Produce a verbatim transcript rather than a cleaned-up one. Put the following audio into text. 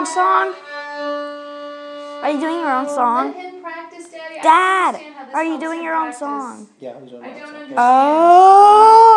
song? Are you doing your own song? Let him practice, Daddy. Dad, I don't understand how this are you helps doing him your own practice. song? Yeah, who's on I that don't song? understand. Oh.